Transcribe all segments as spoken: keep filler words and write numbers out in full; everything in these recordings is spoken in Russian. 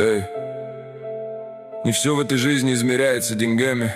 Эй, не все в этой жизни измеряется деньгами.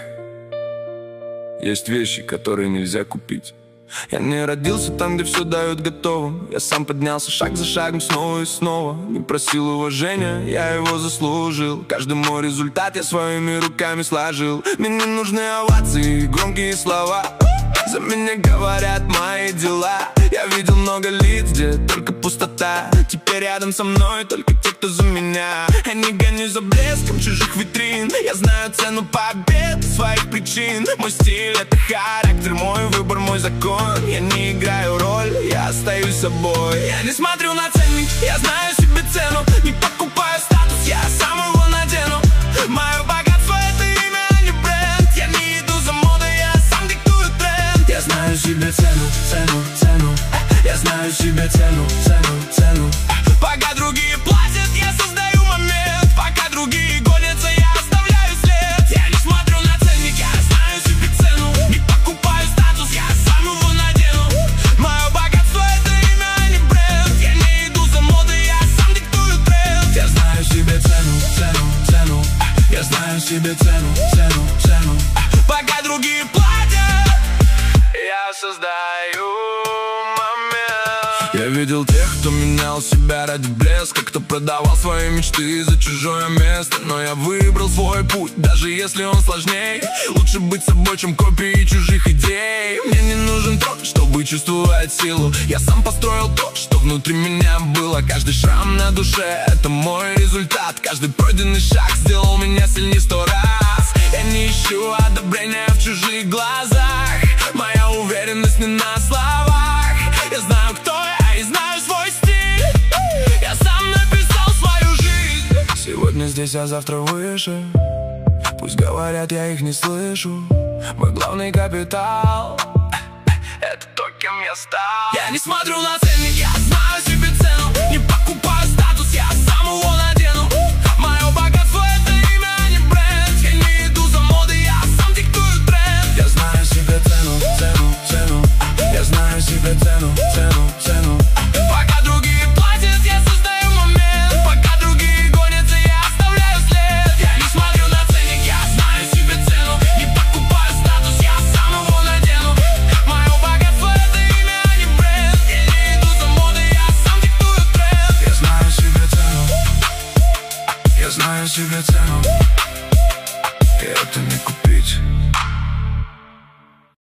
Есть вещи, которые нельзя купить. Я не родился там, где все дают готовым. Я сам поднялся шаг за шагом снова и снова. Не просил уважения, я его заслужил. Каждый мой результат я своими руками сложил. Мне не нужны овации и громкие слова. За меня говорят мои дела. Я видел много лиц, где только пустота. Теперь рядом со мной только те, кто за меня. Я не гонюсь за блеском чужих витрин. Я знаю цену побед, своих причин. Мой стиль — это характер, мой выбор, мой закон. Я не играю роль, я остаюсь собой. Я не смотрю на ценник, я знаю себе цену. Не покупаю статус, я сам его надену. Мое богатство — это имя, а не бренд. Я не иду за модой, я сам диктую тренд. Я знаю себе цену, цену, цену. Я знаю себе цену, цену, цену. Пока другие платят, я создаю момент. Пока другие гонятся, я оставляю след. Я не смотрю на ценник, я знаю себе цену. Не покупаю статус, я сам его надену. Мое богатство — это имя, а не бренд. Я не иду за модой, я сам диктую тренд. Я знаю себе цену, цену, цену. Я знаю себе цену, цену, цену. Пока другие платят, я создаю момент. Я видел тех, кто менял себя ради блеска, кто продавал свои мечты за чужое место. Но я выбрал свой путь, даже если он сложней. Лучше быть собой, чем копией чужих идей. Мне не нужен трон, чтобы чувствовать силу. Я сам построил то, что внутри меня было. Каждый шрам на душе — это мой результат. Каждый пройденный шаг сделал меня сильнее сто раз. Я не ищу одобрения в чужих глазах. Моя уверенность не на словах. Я знаю, кто я, и знаю свой стиль. Я сам написал свою жизнь. Сегодня здесь, а завтра выше. Пусть говорят, я их не слышу. Мой главный капитал — это то, кем я стал. Я не смотрю на ценник, я знаю себе цену. Не покупаю статус, я сам его надену. Мое богатство — это имя, а не бренд. Я не иду за модой, я сам диктую тренд. Я знаю себе цену, цену, цену. Я знаю себе цену, цену, цену. Пока другие платят, я создаю момент. Пока другие гонятся, я оставляю след. Я не смотрю на ценник, я знаю себе цену. Не покупаю статус, я сам его надену. Мое богатство — это имя, а не бренд. Я не иду за модой, я сам диктую тренд. Я знаю себе цену. Я знаю себе цену.